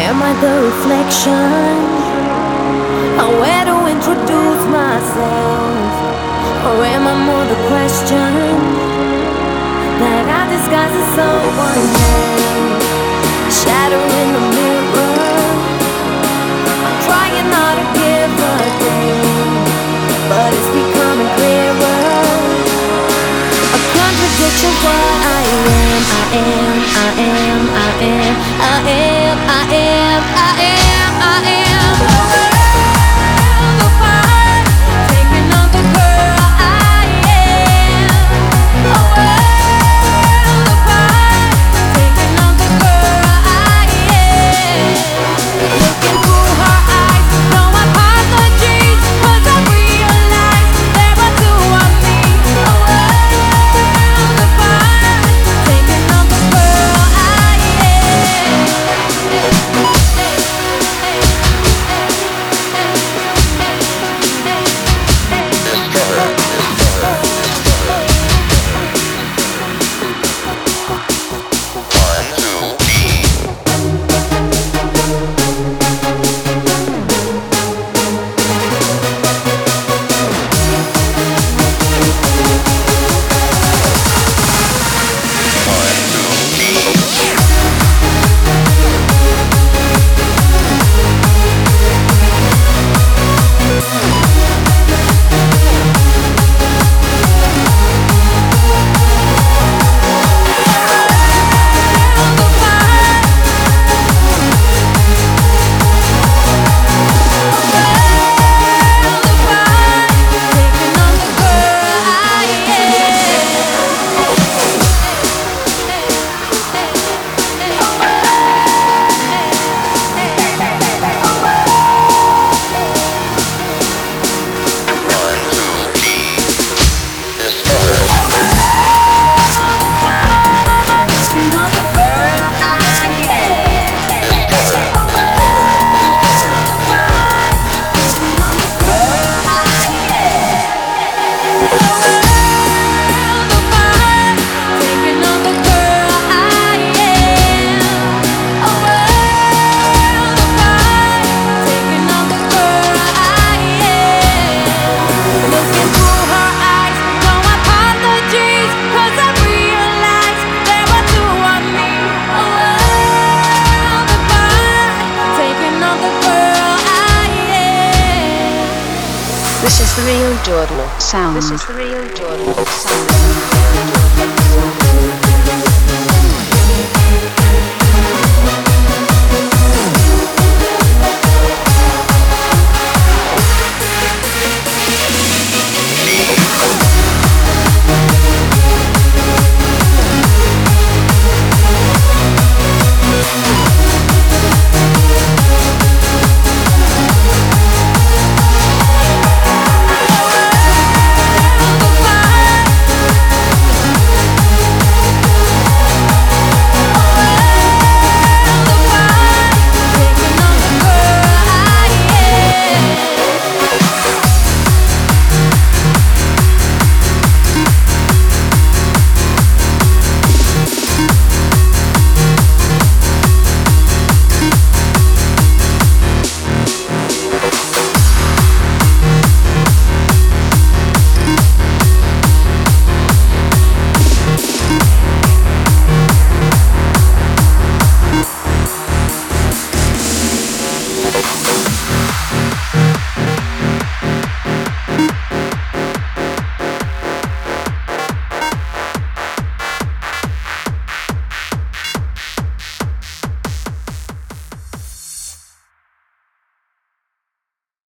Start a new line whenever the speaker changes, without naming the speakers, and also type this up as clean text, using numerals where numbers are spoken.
Am I the reflection? Where to introduce myself? Or am I more the question that I disguise as someone else? Shadow in the mirror, I'm trying not to give a damn, but it's becoming clearer. A contradiction, what I am, I am, I am, I am, I am, I am, I am, I am. Around the fire, taking on the girl I am. Around the fire, taking on the girl I am. Looking through her eyes, no apologies, 'cause I realize there are two of me. Around the fire, taking on the girl I am.
This is the real Jordan sound. This is the real Jordan sound.